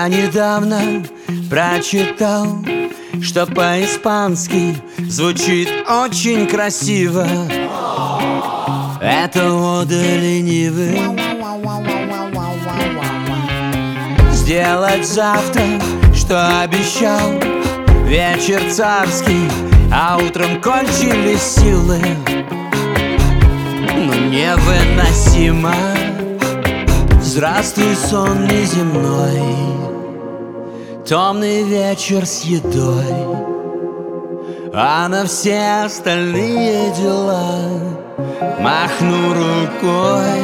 Я недавно прочитал, что по-испански звучит очень красиво. Это ода ленивым. Сделать завтра, что обещал. Вечер царский, а утром кончились силы. Ну невыносимо. Здравствуй, сон неземной, темный вечер с едой, а на все остальные дела махну рукой.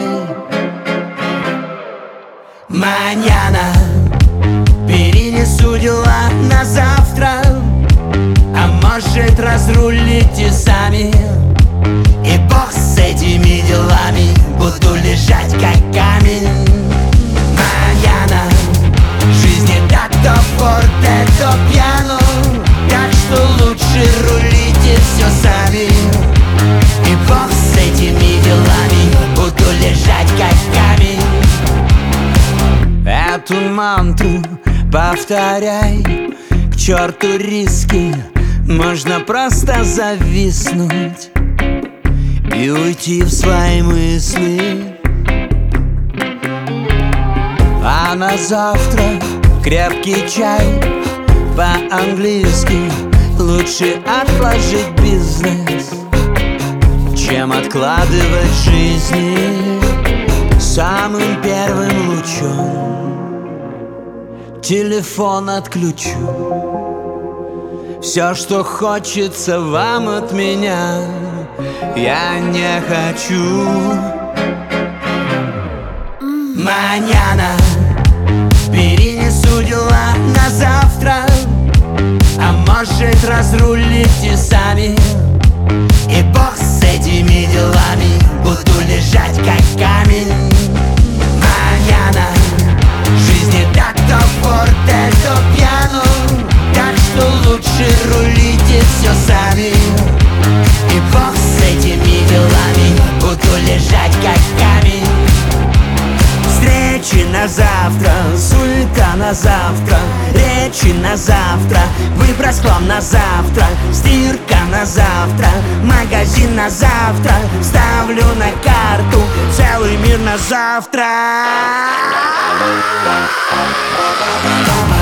Маньяна перенесу дела на завтра, а может разрулите сами. И бог с этими делами, буду лежать как камень. Маньяна, жизни так то форте, то пьяно, так что лучше рулите все сами. И бог с этими делами, буду лежать как камень. Эту мантру повторяй, к черту риски, можно просто зависнуть и уйти в свои мысли. А на завтра крепкий чай, по-английски лучше отложить бизнес, чем откладывать жизни. Самым первым лучом телефон отключу. Все, что хочется вам от меня, я не хочу. Маньяна перенесу дела на завтра, а может разрулите сами. И бог с этими делами, буду лежать как камень. Маньяна, жизни так то форте, то пьяно, так что лучше рулите все сами. И бог с этими делами, буду лежать как камень. Встречи на завтра, суета на завтра, речи на завтра, выброс хлам на завтра, стирка на завтра, магазин на завтра, ставлю на карту целый мир на завтра.